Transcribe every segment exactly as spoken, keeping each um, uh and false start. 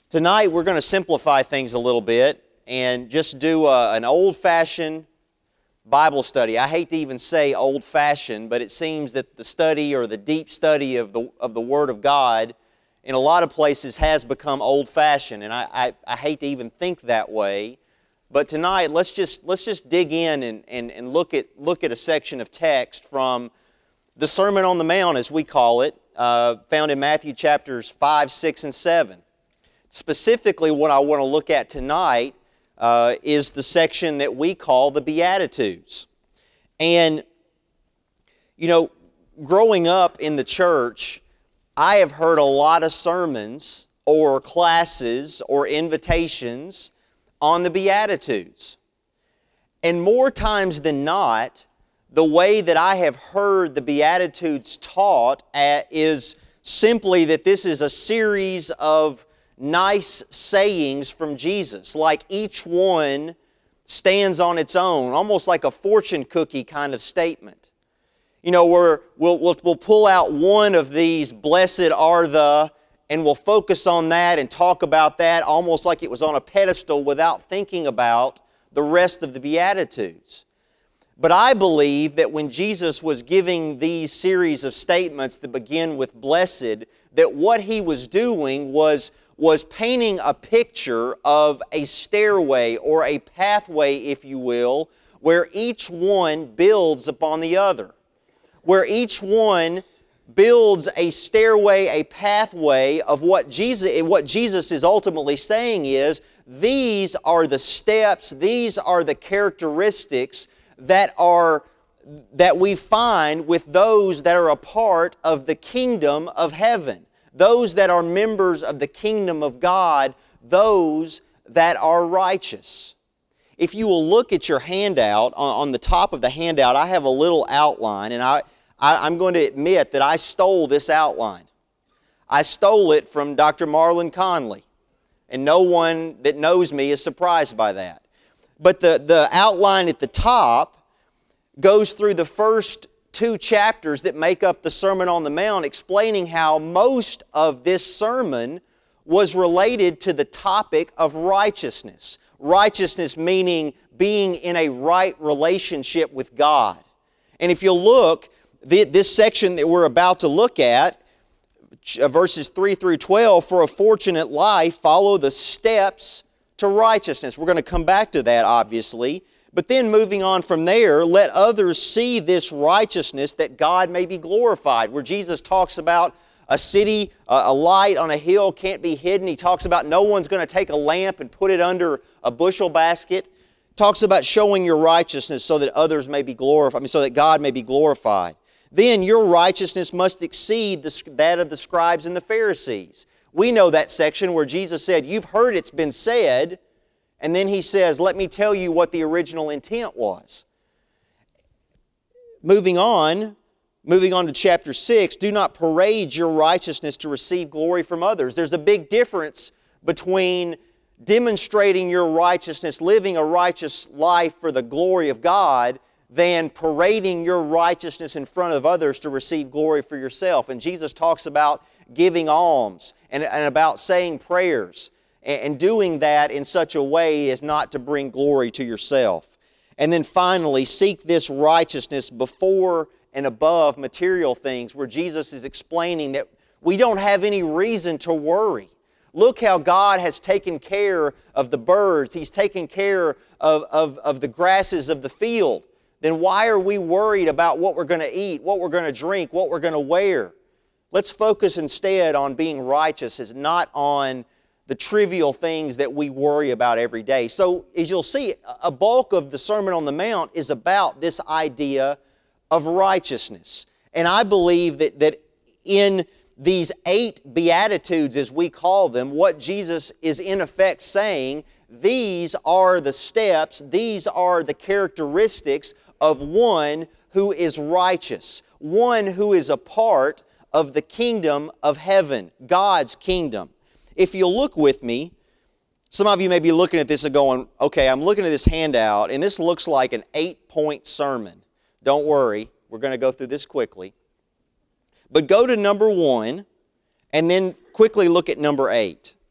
Tonight we're going to simplify things a little bit and just do a, an old-fashioned Bible study. I hate to even say old-fashioned, but it seems that the study or the deep study of the, of the Word of God in a lot of places has become old-fashioned, and I, I, I hate to even think that way. But tonight, let's just, let's just dig in and, and, and look at, look at a section of text from the Sermon on the Mount, as we call it, uh, found in Matthew chapters five, six, and seven. Specifically, what I want to look at tonight uh, is the section that we call the Beatitudes. And, you know, growing up in the church, I have heard a lot of sermons or classes or invitations on the Beatitudes. And more times than not, the way that I have heard the Beatitudes taught at is simply that this is a series of nice sayings from Jesus, like each one stands on its own, almost like a fortune cookie kind of statement. You know, where we'll, we'll, we'll pull out one of these, blessed are the, and we'll focus on that and talk about that almost like it was on a pedestal without thinking about the rest of the Beatitudes. But I believe that when Jesus was giving these series of statements that begin with blessed, that what He was doing was was painting a picture of a stairway or a pathway, if you will, where each one builds upon the other. Where each one builds a stairway, a pathway of what Jesus, what Jesus is ultimately saying is, these are the steps, these are the characteristics that are that we find with those that are a part of the kingdom of heaven. Those that are members of the kingdom of God, those that are righteous. If you will look at your handout, on, on the top of the handout, I have a little outline, and I, I, I'm going to admit that I stole this outline. I stole it from Doctor Marlon Conley, and no one that knows me is surprised by that. But the, the outline at the top goes through the first two chapters that make up the Sermon on the Mount, explaining how most of this sermon was related to the topic of righteousness. Righteousness meaning being in a right relationship with God. And if you look, this section that we're about to look at, verses three through twelve, for a fortunate life, follow the steps to righteousness. We're going to come back to that, obviously. But then moving on from there, let others see this righteousness that God may be glorified. Where Jesus talks about a city, a light on a hill can't be hidden. He talks about no one's going to take a lamp and put it under a bushel basket. Talks about showing your righteousness so that others may be glorified, I mean, so that God may be glorified. Then your righteousness must exceed that of the scribes and the Pharisees. We know that section where Jesus said, you've heard it's been said, and then He says, let me tell you what the original intent was. Moving on, moving on to chapter six, do not parade your righteousness to receive glory from others. There's a big difference between demonstrating your righteousness, living a righteous life for the glory of God, than parading your righteousness in front of others to receive glory for yourself. And Jesus talks about giving alms and, and about saying prayers, and doing that in such a way as not to bring glory to yourself. And then finally, seek this righteousness before and above material things, where Jesus is explaining that we don't have any reason to worry. Look how God has taken care of the birds. He's taken care of, of, of the grasses of the field. Then why are we worried about what we're going to eat, what we're going to drink, what we're going to wear? Let's focus instead on being righteous, as not on the trivial things that we worry about every day. So, as you'll see, a bulk of the Sermon on the Mount is about this idea of righteousness. And I believe that, that in these eight Beatitudes, as we call them, what Jesus is in effect saying, these are the steps, these are the characteristics of one who is righteous, one who is a part of the kingdom of heaven, God's kingdom. If you'll look with me, some of you may be looking at this and going, okay, I'm looking at this handout, and this looks like an eight-point sermon. Don't worry, we're going to go through this quickly. But go to number one, and then quickly look at number eight.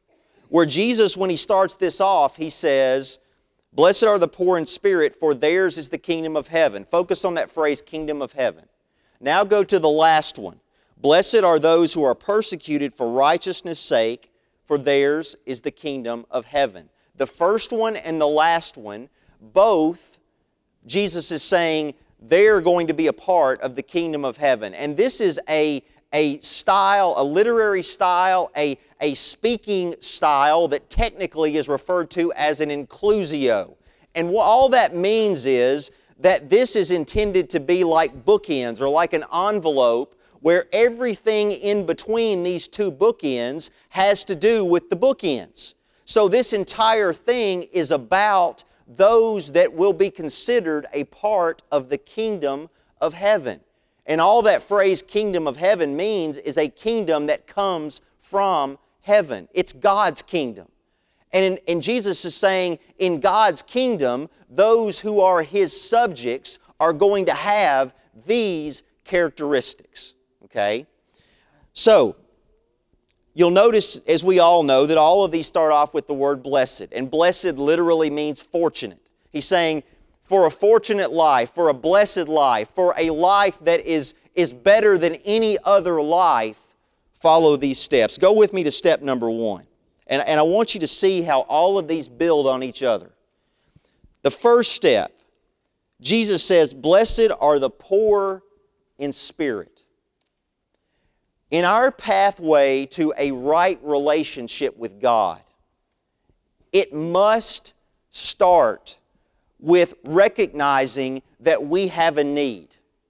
where Jesus, when He starts this off, He says, "Blessed are the poor in spirit, for theirs is the kingdom of heaven." Focus on that phrase, kingdom of heaven. Now go to the last one. "Blessed are those who are persecuted for righteousness' sake, for theirs is the kingdom of heaven." The first one and the last one, both, Jesus is saying they're going to be a part of the kingdom of heaven. And this is a, a style, a literary style, a, a speaking style that technically is referred to as an inclusio. And what all that means is that this is intended to be like bookends or like an envelope where everything in between these two bookends has to do with the bookends. So this entire thing is about those that will be considered a part of the kingdom of heaven. And all that phrase kingdom of heaven means is a kingdom that comes from heaven. It's God's kingdom. And, in, and Jesus is saying, in God's kingdom, those who are His subjects are going to have these characteristics. Okay? So, you'll notice, as we all know, that all of these start off with the word blessed. And blessed literally means fortunate. He's saying, for a fortunate life, for a blessed life, for a life that is, is better than any other life, follow these steps. Go with me to step number one. And, and I want you to see how all of these build on each other. The first step, Jesus says, "Blessed are the poor in spirit." In our pathway to a right relationship with God, it must start with recognizing that we have a need.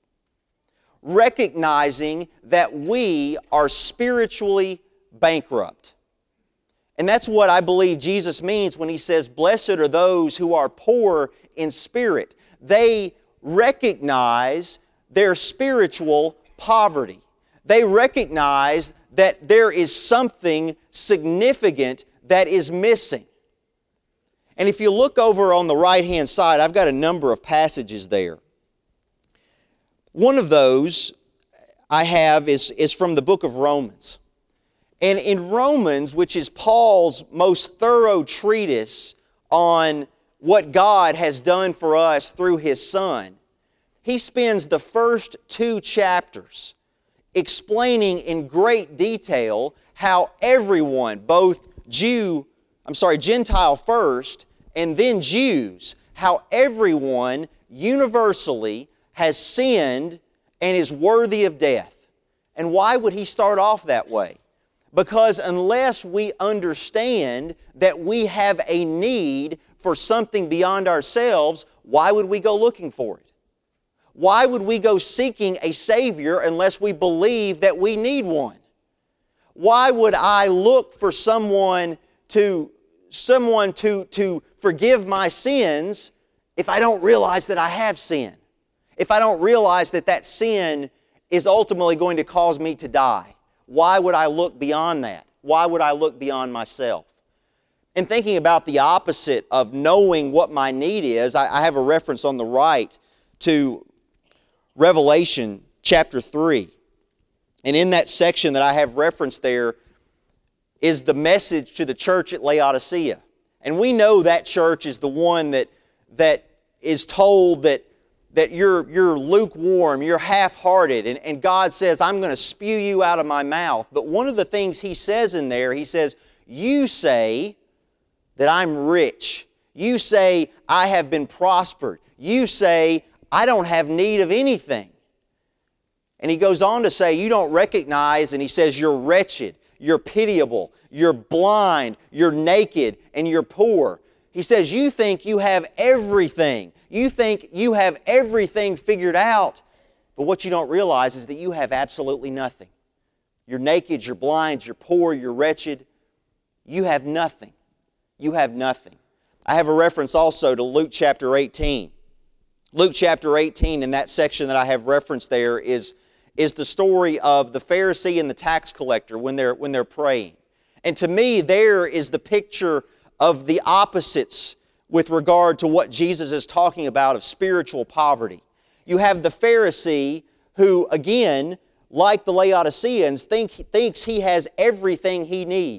Recognizing that we are spiritually bankrupt. And that's what I believe Jesus means when He says, "Blessed are those who are poor in spirit." They recognize their spiritual poverty. They recognize that there is something significant that is missing. And if you look over on the right-hand side, I've got a number of passages there. One of those I have is, is from the book of Romans. And in Romans, which is Paul's most thorough treatise on what God has done for us through His Son, he spends the first two chapters explaining in great detail how everyone, both Jew, I'm sorry, Gentile first, and then Jews, how everyone universally has sinned and is worthy of death. And why would he start off that way? Because unless we understand that we have a need for something beyond ourselves, why would we go looking for it? Why would we go seeking a Savior unless we believe that we need one? Why would I look for someone to, someone to, to forgive my sins if I don't realize that I have sin? If I don't realize that that sin is ultimately going to cause me to die? Why would I look beyond that? Why would I look beyond myself? And thinking about the opposite of knowing what my need is, I, I have a reference on the right to Revelation chapter three. And in that section that I have referenced there is the message to the church at Laodicea. And we know that church is the one that, that is told that, that you're, you're lukewarm, you're half-hearted, and, and God says, I'm going to spew you out of my mouth. But one of the things He says in there, He says, you say that I'm rich. You say I have been prospered. You say I don't have need of anything. And He goes on to say, you don't recognize, and He says, you're wretched, you're pitiable, you're blind, you're naked, and you're poor. He says, you think you have everything. You think you have everything figured out, but what you don't realize is that you have absolutely nothing. You're naked, you're blind, you're poor, you're wretched. You have nothing. You have nothing. I have a reference also to Luke chapter eighteen. Luke chapter eighteen, in that section that I have referenced there, is, is the story of the Pharisee and the tax collector when they're, when they're praying. And to me, there is the picture of the opposites with regard to what Jesus is talking about of spiritual poverty. You have the Pharisee who, again, like the Laodiceans, think, thinks he has everything he needs.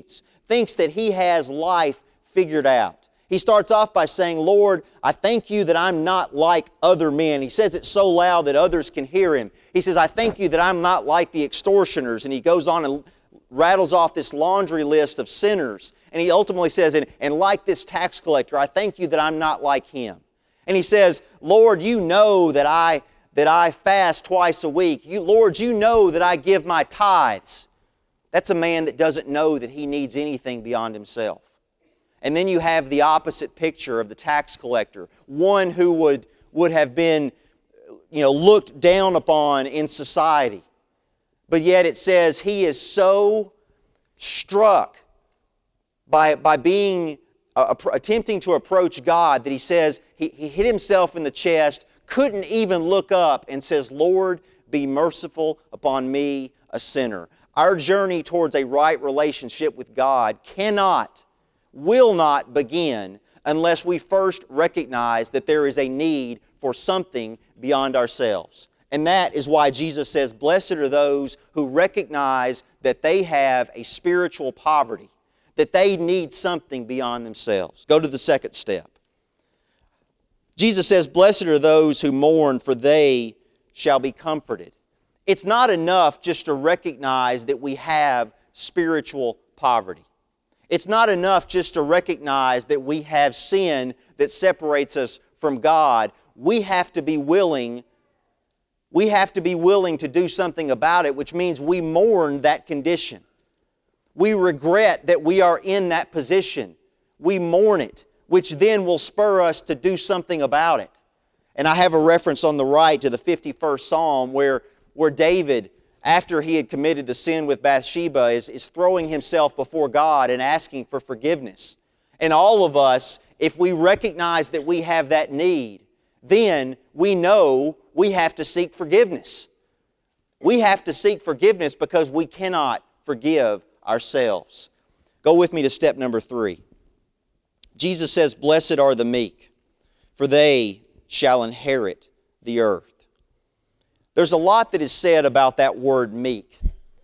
thinks that he has life figured out. He starts off by saying, Lord, I thank you that I'm not like other men. He says it so loud that others can hear him. He says, I thank you that I'm not like the extortioners. And he goes on and rattles off this laundry list of sinners. And he ultimately says, and, and like this tax collector, I thank you that I'm not like him. And he says, Lord, you know that I, that I fast twice a week. You, Lord, you know that I give my tithes. That's a man that doesn't know that he needs anything beyond himself. And then you have the opposite picture of the tax collector, one who would, would have been, you know, looked down upon in society. But yet it says he is so struck by, by being, uh, attempting to approach God that he says he, he hit himself in the chest, couldn't even look up, and says, Lord, be merciful upon me, a sinner. Our journey towards a right relationship with God cannot, will not begin unless we first recognize that there is a need for something beyond ourselves. And that is why Jesus says, blessed are those who recognize that they have a spiritual poverty, that they need something beyond themselves. Go to the second step. Jesus says, blessed are those who mourn, for they shall be comforted. It's not enough just to recognize that we have spiritual poverty. It's not enough just to recognize that we have sin that separates us from God. We have to be willing, we have to be willing to do something about it, which means we mourn that condition. We regret that we are in that position. We mourn it, which then will spur us to do something about it. And I have a reference on the right to the fifty-first Psalm where, where David, after he had committed the sin with Bathsheba, is, is throwing himself before God and asking for forgiveness. And all of us, if we recognize that we have that need, then we know we have to seek forgiveness. We have to seek forgiveness because we cannot forgive ourselves. Go with me to step number three. Jesus says, blessed are the meek, for they shall inherit the earth. There's a lot that is said about that word meek.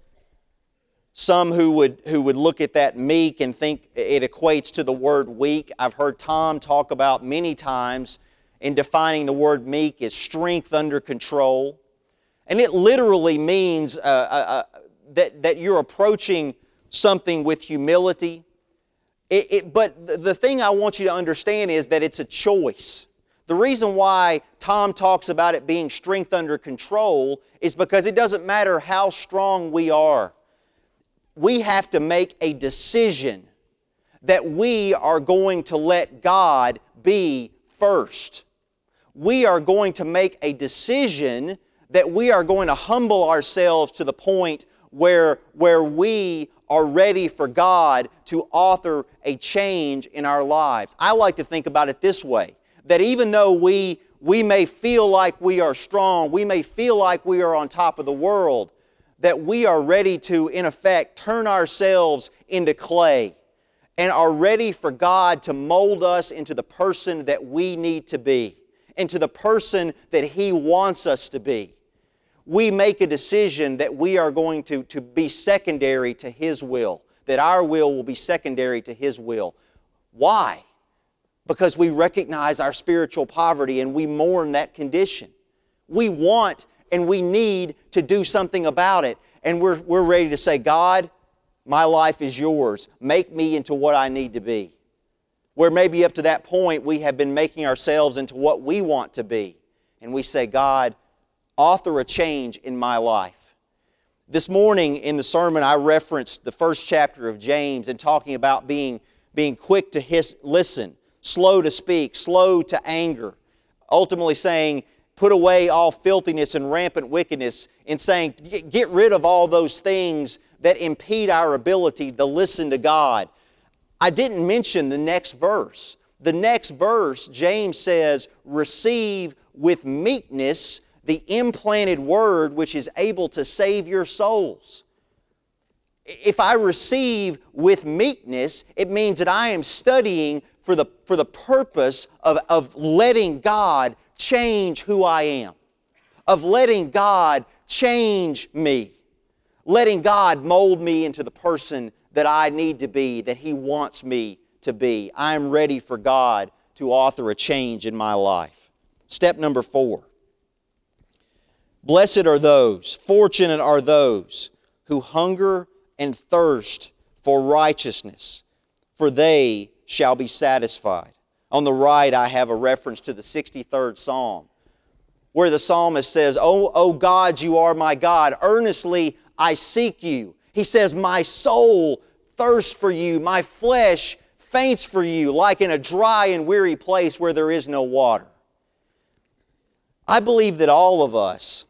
Some who would, who would look at that meek and think it equates to the word weak. I've heard Tom talk about many times in defining the word meek as strength under control. And it literally means uh, uh, uh, that, that you're approaching something with humility. It, it, but the thing I want you to understand is that it's a choice. The reason why Tom talks about it being strength under control is because it doesn't matter how strong we are. We have to make a decision that we are going to let God be first. We are going to make a decision that we are going to humble ourselves to the point where, where we are ready for God to author a change in our lives. I like to think about it this way, that even though we, we may feel like we are strong, we may feel like we are on top of the world, that we are ready to, in effect, turn ourselves into clay and are ready for God to mold us into the person that we need to be, into the person that He wants us to be. We make a decision that we are going to, to be secondary to His will, that our will will be secondary to His will. Why? Because we recognize our spiritual poverty and we mourn that condition. We want and we need to do something about it. And we're, we're ready to say, God, my life is yours. Make me into what I need to be. Where maybe up to that point we have been making ourselves into what we want to be. And we say, God, author a change in my life. This morning in the sermon I referenced the first chapter of James and talking about being, being quick to his, listen, slow to speak, slow to anger. Ultimately saying, put away all filthiness and rampant wickedness, and saying, get rid of all those things that impede our ability to listen to God. I didn't mention the next verse. The next verse, James says, receive with meekness the implanted word which is able to save your souls. If I receive with meekness, it means that I am studying for the, for the purpose of, of letting God change who I am, of letting God change me, letting God mold me into the person that I need to be, that He wants me to be. I'm ready for God to author a change in my life. Step number four. Blessed are those, fortunate are those who hunger and thirst for righteousness, for they shall be satisfied. On the right, I have a reference to the sixty-third Psalm, where the psalmist says, "O, O God, you are my God. Earnestly I seek you." He says, "My soul thirsts for you. My flesh faints for you, like in a dry and weary place where there is no water." I believe that all of us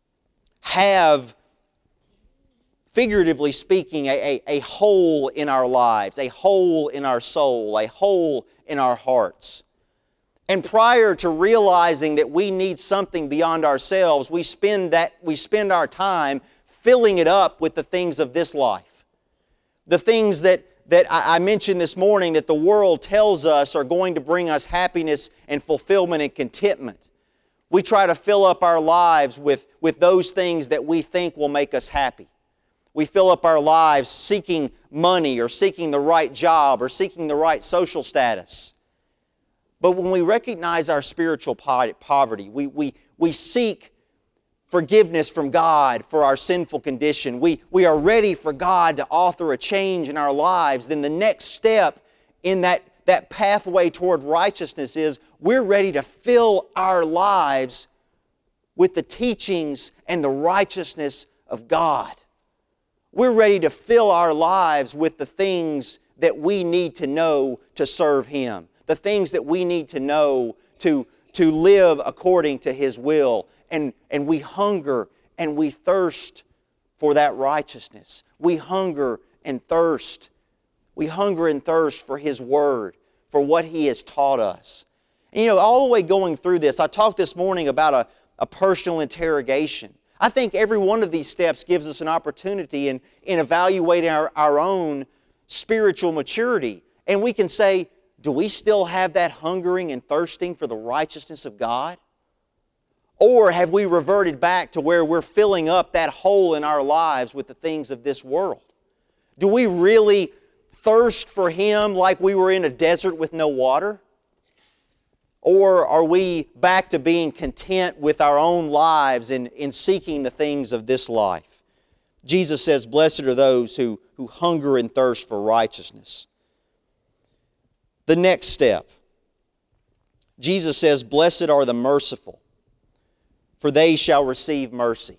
have, figuratively speaking, a, a, a hole in our lives, a hole in our soul, a hole in our hearts. And prior to realizing that we need something beyond ourselves, we spend that we spend our time filling it up with the things of this life. The things that, that I, I mentioned this morning that the world tells us are going to bring us happiness and fulfillment and contentment. We try to fill up our lives with, with those things that we think will make us happy. We fill up our lives seeking money or seeking the right job or seeking the right social status. But when we recognize our spiritual poverty, we, we, we seek forgiveness from God for our sinful condition. We, we are ready for God to author a change in our lives. Then the next step in that, that pathway toward righteousness is we're ready to fill our lives with the teachings and the righteousness of God. We're ready to fill our lives with the things that we need to know to serve Him, the things that we need to know to, to live according to His will. And, and we hunger and we thirst for that righteousness. We hunger and thirst. We hunger and thirst for His Word, for what He has taught us. And you know, all the way going through this, I talked this morning about a, a personal interrogation. I think every one of these steps gives us an opportunity in, in evaluating our, our own spiritual maturity. And we can say, do we still have that hungering and thirsting for the righteousness of God? Or have we reverted back to where we're filling up that hole in our lives with the things of this world? Do we really thirst for Him like we were in a desert with no water? Or are we back to being content with our own lives in, in seeking the things of this life? Jesus says, blessed are those who, who hunger and thirst for righteousness. The next step, Jesus says, blessed are the merciful, for they shall receive mercy.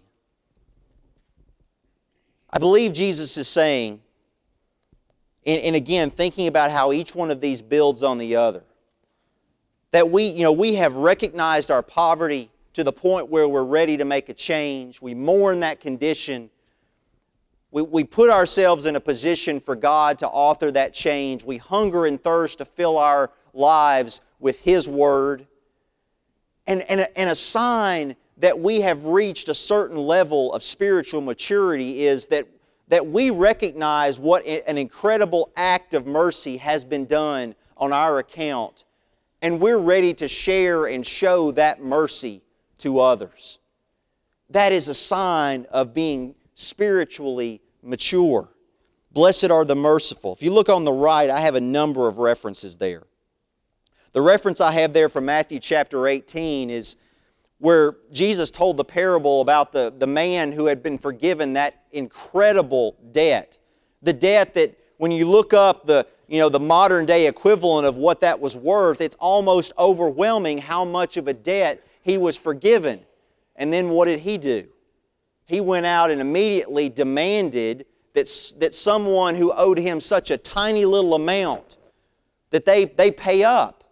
I believe Jesus is saying, and, and again, thinking about how each one of these builds on the other, that we, you know, we have recognized our poverty to the point where we're ready to make a change. We mourn that condition. We, we put ourselves in a position for God to author that change. We hunger and thirst to fill our lives with His Word. And, and, a, and a sign that we have reached a certain level of spiritual maturity is that, that we recognize what an incredible act of mercy has been done on our account. And we're ready to share and show that mercy to others. That is a sign of being spiritually mature. Blessed are the merciful. If you look on the right, I have a number of references there. The reference I have there from Matthew chapter eighteen is where Jesus told the parable about the, the man who had been forgiven that incredible debt. The debt that when you look up the you know, the modern day equivalent of what that was worth, it's almost overwhelming how much of a debt he was forgiven. And then what did he do? He went out and immediately demanded that, that someone who owed him such a tiny little amount, that they, they pay up.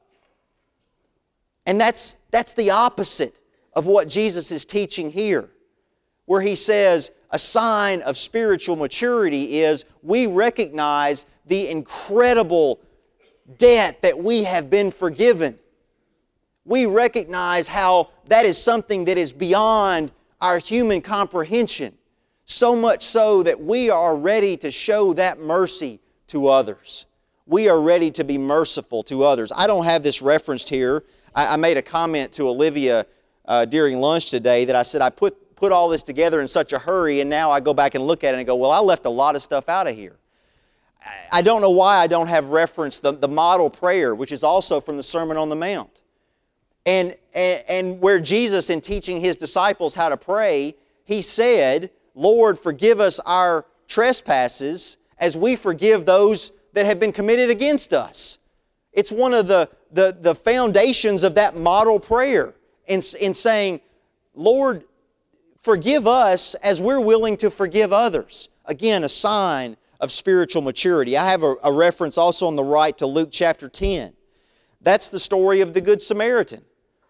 And that's, that's the opposite of what Jesus is teaching here, where He says a sign of spiritual maturity is we recognize the incredible debt that we have been forgiven. We recognize how that is something that is beyond our human comprehension, so much so that we are ready to show that mercy to others. We are ready to be merciful to others. I don't have this referenced here. I, I made a comment to Olivia uh, during lunch today that I said I put, put all this together in such a hurry, and now I go back and look at it and go, well, I left a lot of stuff out of here. I don't know why I don't have referenced the, the model prayer, which is also from the Sermon on the Mount. And, and, and where Jesus, in teaching His disciples how to pray, He said, Lord, forgive us our trespasses as we forgive those that have been committed against us. It's one of the, the, the foundations of that model prayer in, in saying, Lord, forgive us as we're willing to forgive others. Again, a sign of spiritual maturity. I have a, a reference also on the right to Luke chapter ten. That's the story of the Good Samaritan.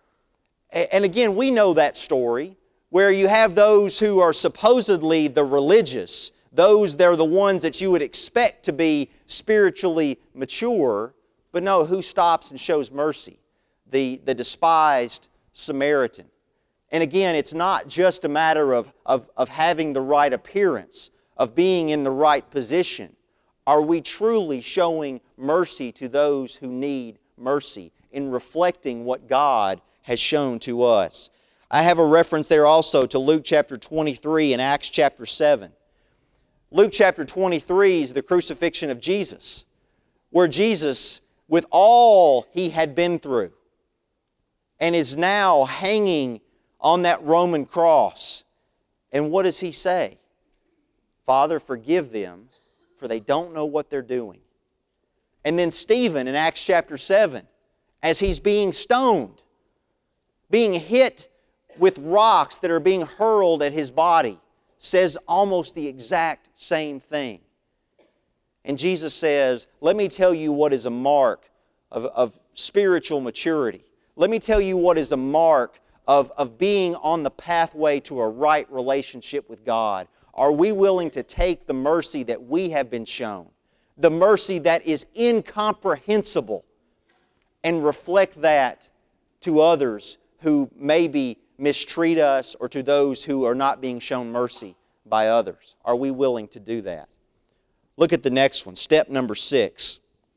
A, and again, we know that story where you have those who are supposedly the religious, those they're the ones that you would expect to be spiritually mature, but no, who stops and shows mercy? The, the despised Samaritan. And again, it's not just a matter of, of, of having the right appearance, of being in the right position. Are we truly showing mercy to those who need mercy in reflecting what God has shown to us? I have a reference there also to Luke chapter twenty-three and Acts chapter seven. Luke chapter twenty-three is the crucifixion of Jesus, where Jesus, with all He had been through, and is now hanging on that Roman cross. And what does He say? Father, forgive them, for they don't know what they're doing. And then Stephen in Acts chapter seven, as he's being stoned, being hit with rocks that are being hurled at his body, says almost the exact same thing. And Jesus says, let me tell you what is a mark of, of spiritual maturity. Let me tell you what is a mark of, of being on the pathway to a right relationship with God. Are we willing to take the mercy that we have been shown, the mercy that is incomprehensible, and reflect that to others who maybe mistreat us or to those who are not being shown mercy by others? Are we willing to do that? Look at the next one, step number six.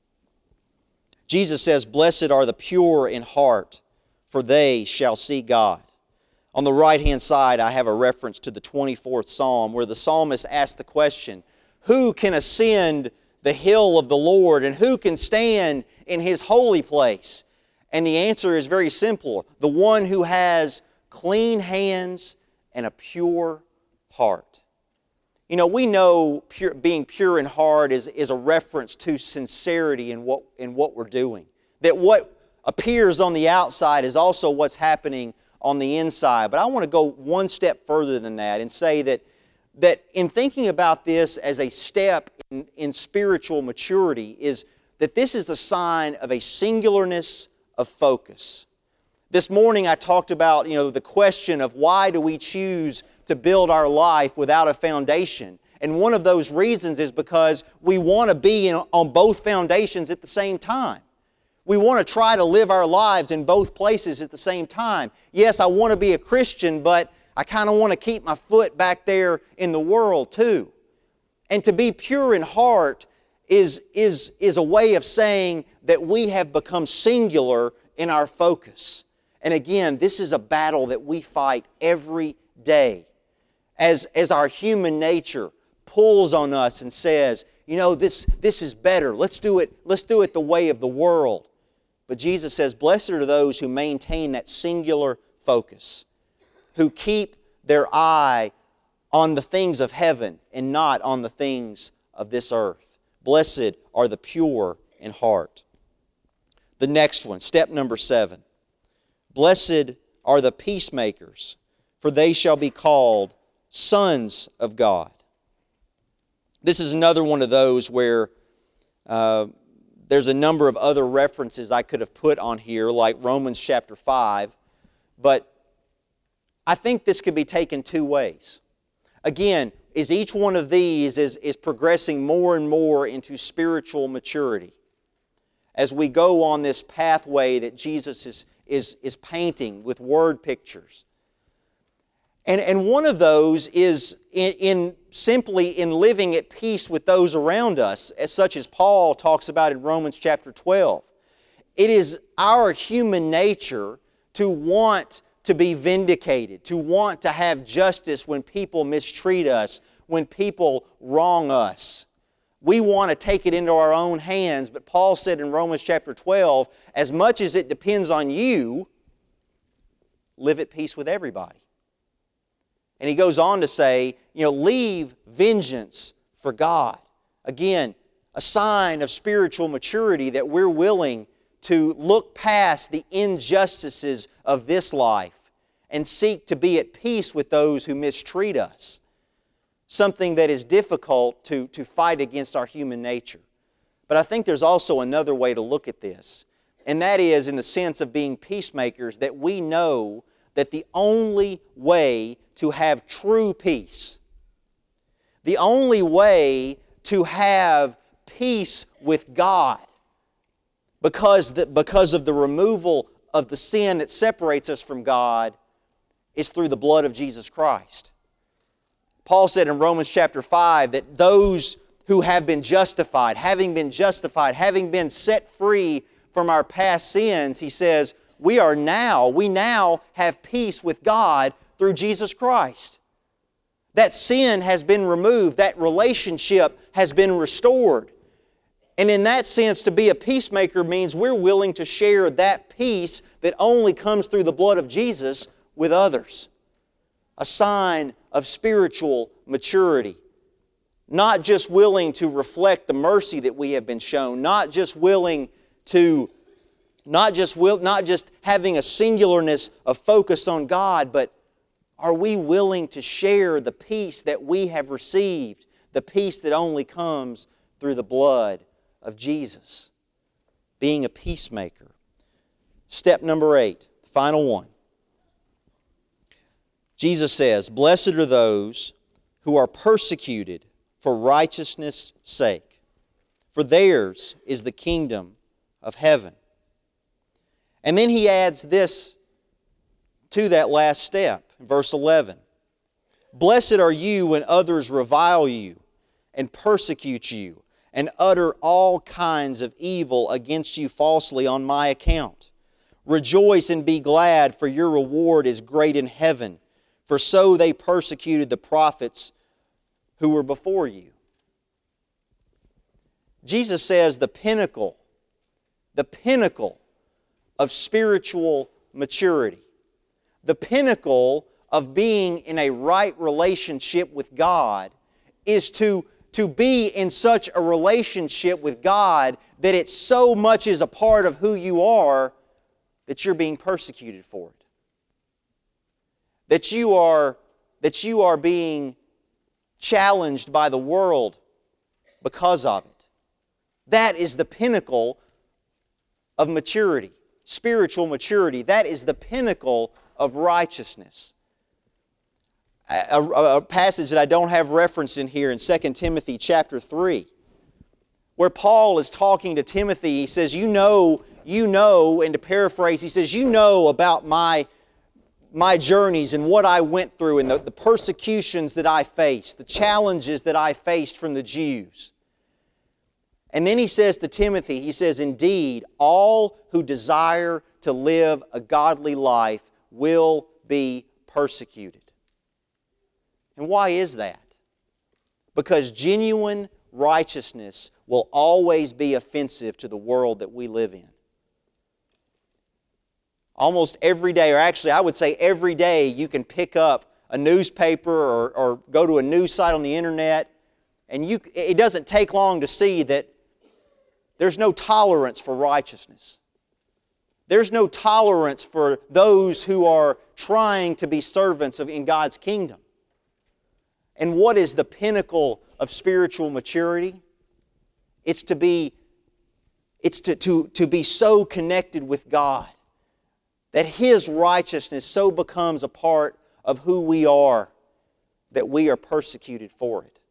Jesus says, blessed are the pure in heart, for they shall see God. On the right-hand side, I have a reference to the twenty-fourth Psalm, where the psalmist asked the question, who can ascend the hill of the Lord, and who can stand in His holy place? And the answer is very simple. The one who has clean hands and a pure heart. You know, we know pure, being pure in heart is, is a reference to sincerity in what, in what we're doing. That what appears on the outside is also what's happening on the inside. But I want to go one step further than that and say that, that in thinking about this as a step in, in spiritual maturity is that this is a sign of a singularness of focus. This morning I talked about, you know, the question of why do we choose to build our life without a foundation? And one of those reasons is because we want to be in, on both foundations at the same time. We want to try to live our lives in both places at the same time. Yes, I want to be a Christian, but I kind of want to keep my foot back there in the world too. And to be pure in heart is, is, is a way of saying that we have become singular in our focus. And again, this is a battle that we fight every day. As, as our human nature pulls on us and says, you know, this, this is better. Let's do it, let's do it the way of the world. But Jesus says, blessed are those who maintain that singular focus, who keep their eye on the things of heaven and not on the things of this earth. Blessed are the pure in heart. The next one, step number seven. Blessed are the peacemakers, for they shall be called sons of God. This is another one of those where uh, there's a number of other references I could have put on here, like Romans chapter five, but I think this could be taken two ways. Again, is each one of these is, is progressing more and more into spiritual maturity as we go on this pathway that Jesus is, is, is painting with word pictures. And, and one of those is in, in simply in living at peace with those around us, as such as Paul talks about in Romans chapter twelve. It is our human nature to want to be vindicated, to want to have justice when people mistreat us, when people wrong us. we want to take it into our own hands. But Paul said in Romans chapter twelve, as much as it depends on you, live at peace with everybody. And he goes on to say, you know, leave vengeance for God. Again, a sign of spiritual maturity that we're willing to look past the injustices of this life and seek to be at peace with those who mistreat us. Something that is difficult to, to fight against our human nature. But I think there's also another way to look at this, and that is in the sense of being peacemakers, that we know that the only way to have true peace, the only way to have peace with God, because, the, because of the removal of the sin that separates us from God, is through the blood of Jesus Christ. Paul said in Romans chapter five that those who have been justified, having been justified, having been set free from our past sins, he says, we are now, we now have peace with God through Jesus Christ. That sin has been removed. That relationship has been restored. And in that sense, to be a peacemaker means we're willing to share that peace that only comes through the blood of Jesus with others. A sign of spiritual maturity. Not just willing to reflect the mercy that we have been shown, not just willing to, not just will, not just having a singularness of focus on God, but are we willing to share the peace that we have received, the peace that only comes through the blood of Jesus? Being a peacemaker. Step number eight, the final one. Jesus says, blessed are those who are persecuted for righteousness' sake, for theirs is the kingdom of heaven. And then he adds this to that last step, in verse eleven. Blessed are you when others revile you and persecute you and utter all kinds of evil against you falsely on my account. Rejoice and be glad, for your reward is great in heaven. For so they persecuted the prophets who were before you. Jesus says the pinnacle, the pinnacle of spiritual maturity, the pinnacle of being in a right relationship with God is to, to be in such a relationship with God that it so much is a part of who you are that you're being persecuted for it. That you are, that you are being challenged by the world because of it. That is the pinnacle of maturity, spiritual maturity. That is the pinnacle of righteousness. A, a, a passage that I don't have referenced in here in Second Timothy chapter three, where Paul is talking to Timothy. He says, you know, you know, and to paraphrase, he says, you know about my my journeys and what I went through and the, the persecutions that I faced, the challenges that I faced from the Jews. And then he says to Timothy, he says, indeed, all who desire to live a godly life will be persecuted. And why is that? Because genuine righteousness will always be offensive to the world that we live in. Almost every day, or actually I would say every day, you can pick up a newspaper or, or go to a news site on the internet, and you, it doesn't take long to see that there's no tolerance for righteousness. There's no tolerance for those who are trying to be servants of, in God's kingdom. And what is the pinnacle of spiritual maturity? It's to be, it's to, to, to be so connected with God that His righteousness so becomes a part of who we are that we are persecuted for it.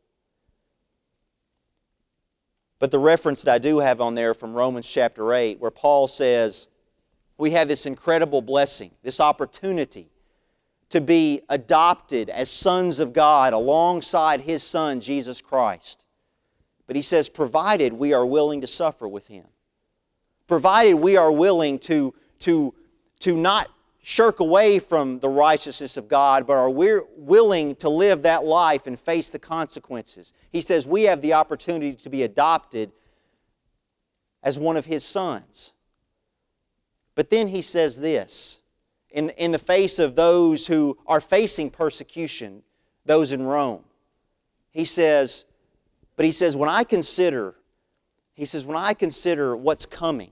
But the reference that I do have on there from Romans chapter eight, where Paul says we have this incredible blessing, this opportunity to be adopted as sons of God alongside His Son, Jesus Christ. But he says, provided we are willing to suffer with Him. Provided we are willing to, to, to not shirk away from the righteousness of God, but are we're willing to live that life and face the consequences. He says we have the opportunity to be adopted as one of His sons. But then He says this, in, in the face of those who are facing persecution, those in Rome. He says, but He says, when I consider, He says, when I consider what's coming,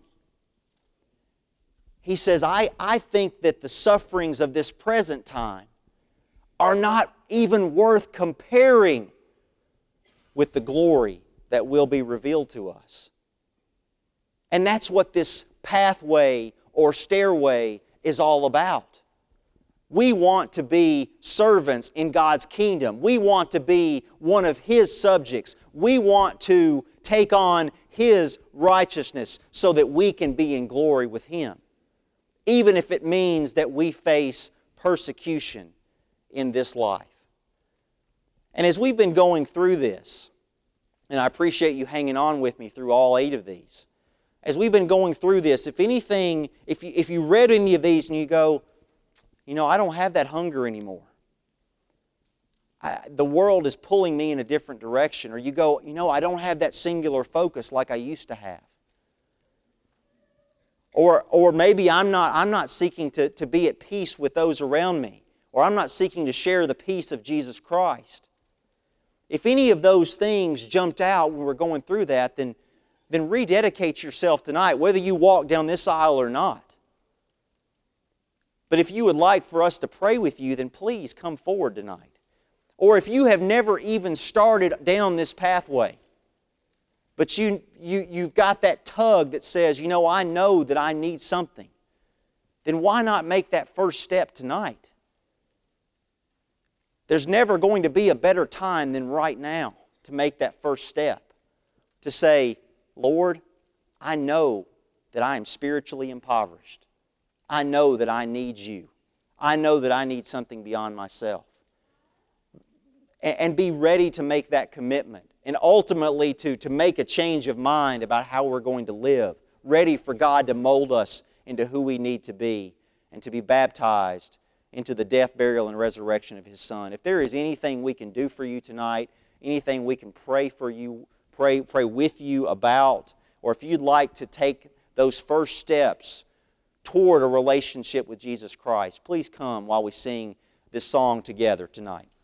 He says, I, I think that the sufferings of this present time are not even worth comparing with the glory that will be revealed to us. And that's what this pathway or stairway is all about. We want to be servants in God's kingdom. We want to be one of His subjects. We want to take on His righteousness so that we can be in glory with Him, even if it means that we face persecution in this life. And as we've been going through this, and I appreciate you hanging on with me through all eight of these, as we've been going through this, if anything, if you, if you read any of these and you go, you know, I don't have that hunger anymore. I, the world is pulling me in a different direction. Or you go, you know, I don't have that singular focus like I used to have. Or, or maybe I'm not, I'm not seeking to, to be at peace with those around me. Or I'm not seeking to share the peace of Jesus Christ. If any of those things jumped out when we're going through that, then, then rededicate yourself tonight, whether you walk down this aisle or not. But if you would like for us to pray with you, then please come forward tonight. Or if you have never even started down this pathway, but you, you, you've got that tug that says, you know, I know that I need something, then why not make that first step tonight? There's never going to be a better time than right now to make that first step. To say, Lord, I know that I am spiritually impoverished. I know that I need You. I know that I need something beyond myself. And, and be ready to make that commitment. And ultimately to, to make a change of mind about how we're going to live. Ready for God to mold us into who we need to be. And to be baptized into the death, burial, and resurrection of His Son. If there is anything we can do for you tonight, anything we can pray for you, pray, pray with you about, or if you'd like to take those first steps toward a relationship with Jesus Christ, please come while we sing this song together tonight.